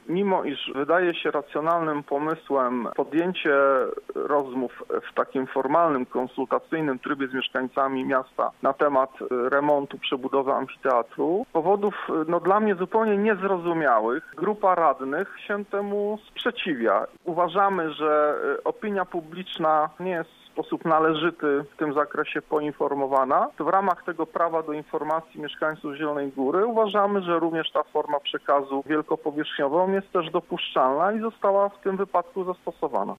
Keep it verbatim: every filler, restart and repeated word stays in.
Mimo iż wydaje się racjonalnym pomysłem podjęcie rozmów w takim formalnym, konsultacyjnym trybie z mieszkańcami miasta na temat remontu, przebudowy amfiteatru, z powodów no, dla mnie zupełnie niezrozumiałych grupa radnych się temu sprzeciwia. Uważamy, że opinia publiczna nie jest w sposób należyty w tym zakresie poinformowana. To w ramach tego prawa do informacji mieszkańców Zielonej Góry uważamy, że również ta forma przekazu wielkopowierzchniową jest też dopuszczalna i została w tym wypadku zastosowana.